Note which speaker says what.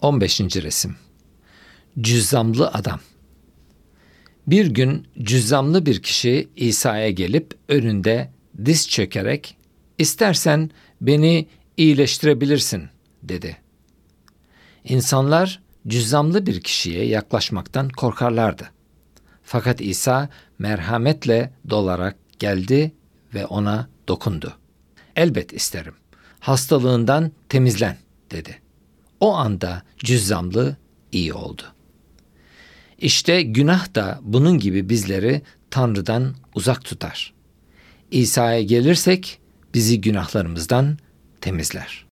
Speaker 1: 15. resim. Cüzzamlı adam. Bir gün cüzzamlı bir kişi İsa'ya gelip önünde diz çökerek "İstersen beni iyileştirebilirsin," dedi. İnsanlar cüzzamlı bir kişiye yaklaşmaktan korkarlardı. Fakat İsa merhametle dolarak geldi ve ona dokundu. "Elbet isterim. Hastalığından temizlen," dedi. O anda cüzzamlı iyi oldu. İşte günah da bunun gibi bizleri Tanrı'dan uzak tutar. İsa'ya gelirsek bizi günahlarımızdan temizler.